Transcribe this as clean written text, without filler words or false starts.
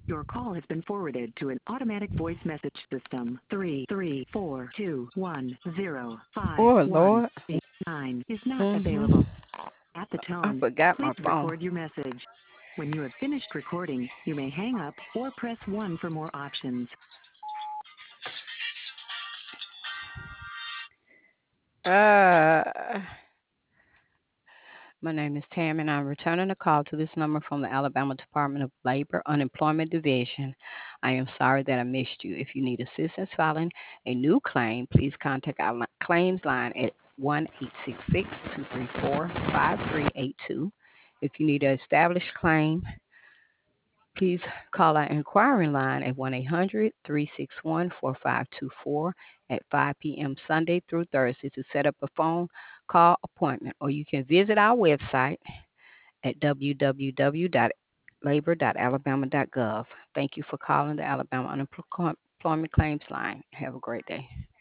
Your call has been forwarded to an automatic voice message system. 334210518 Oh, Lord. is not Mm-hmm. available. At the I tone, forgot my please phone. record your message. When you have finished recording, you may hang up or press 1 for more options. Uh, my name is Tam, and I'm returning a call to this number from the Alabama Department of Labor Unemployment Division. I am sorry that I missed you. If you need assistance filing a new claim, please contact our claims line at 1-866-234-5382. If you need an established claim, please call our inquiry line at 1-800-361-4524 at 5 p.m. Sunday through Thursday to set up a phone call appointment, or you can visit our website at www.labor.alabama.gov. Thank you for calling the Alabama Unemployment Claims Line. Have a great day.